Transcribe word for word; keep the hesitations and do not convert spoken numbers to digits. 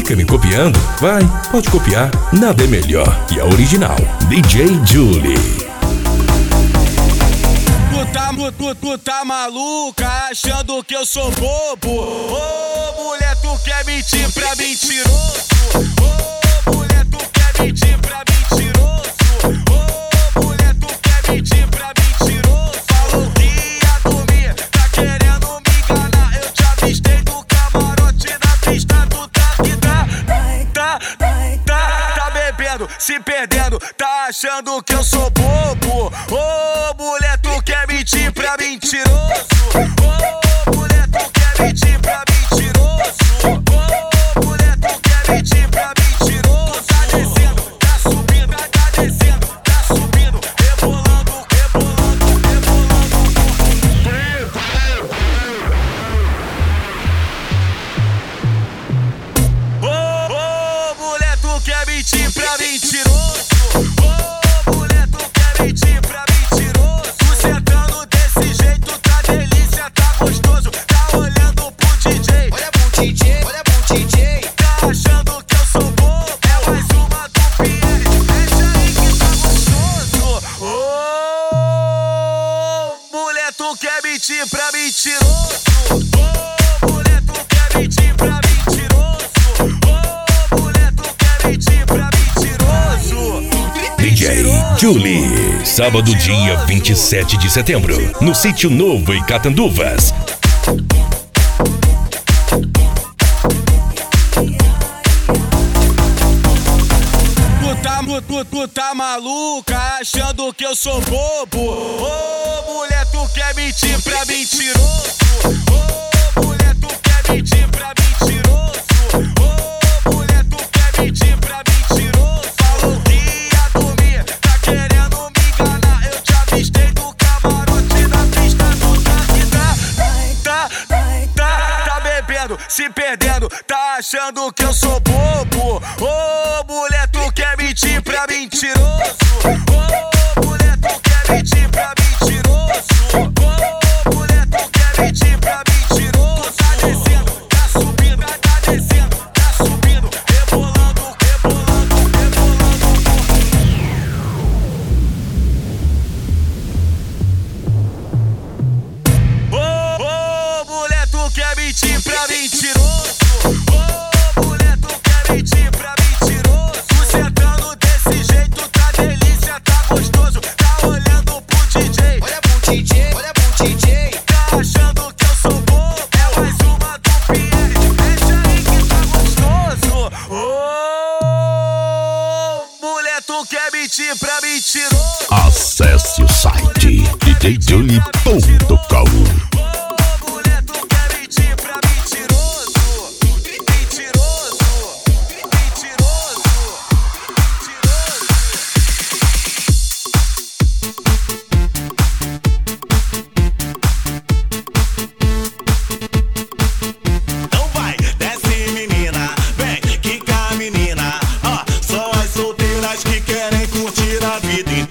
Fica me copiando? Vai, pode copiar. Nada é melhor que a original. D J Julie. Tu tá, tu, tu, tu tá maluca, achando que eu sou bobo? Ô, oh, mulher, tu quer mentir pra mentiroso? Ô, oh, mulher, tu quer mentir pra mentiroso? Ô, oh, mulher, tu quer mentir pra mentiroso? Falou que ia dormir, tá querendo me enganar. Eu te avistei do camarote na pista, tu tá que tá, tá, tá, tá bebendo, se perdendo, tá achando que eu sou bobo? Ô, oh, mulher, tu quer mentir pra mentiroso? Ô, oh, mulher, tu quer mentir pra mentiroso? Ô, oh, mulher, tu quer mentir pra mentiroso? Tá descendo, tá subindo, tá descendo, tá subindo, rebolando, rebolando, rebolando. Ô, oh, oh, mulher, tu quer mentir pra mentiroso? Ô, oh, mulher, tu quer mentir pra mentiroso? Tu sentando desse jeito, tá delícia, tá gostoso. Tá olhando pro D J, olha pro D J, olha pro D J. Tá achando que eu sou bobo? É mais uma do Pierre, mexe aí que tá gostoso. Ô, oh, mulher, tu quer mentir pra mentiroso? Ô, oh, mulher, tu quer mentir pra mentiroso? Ô, oh, mulher, tu quer mentir pra mentiroso? D J Julie, sábado dia vinte e sete de setembro, no Sítio Novo em Catanduvas. Tu tá, tu, tu, tu tá maluca, achando que eu sou bobo? Ô, oh, mulher, tu quer mentir pra mentiroso? Ô, oh, mulher, tu quer mentir pra mentiroso? Ô, oh, mulher, tu quer mentir pra mentiroso? Falou que ia dormir, tá querendo me enganar. Eu te avistei do camarote na pista, tu tá que tá, tá, tá, tá bebendo, se perdendo, tá achando que eu sou bobo? Ô, oh, mulher, tu quer mentir pra mentiroso? Ô, oh, mulher, tu quer mentir pra mentiroso? Ô, oh, mulher, tu quer mentir pra mentiroso? Tá descendo, tá subindo, tá descendo, tá subindo, rebolando, rebolando, rebolando. Ô, oh, oh, mulher, tu quer mentir pra mentiroso? Ô, oh, mulher, tu quer mentir pra mentiroso? Tu sentando desse jeito, tá delícia, tá gostoso. Tá olhando pro D J, olha pro D J, olha pro D J. Tá achando que eu sou bobo? É mais uma do Pierre, mexe aí que tá gostoso. Ô, oh, mulher, tu quer mentir pra mentiroso? Acesse o site d j julie ponto com.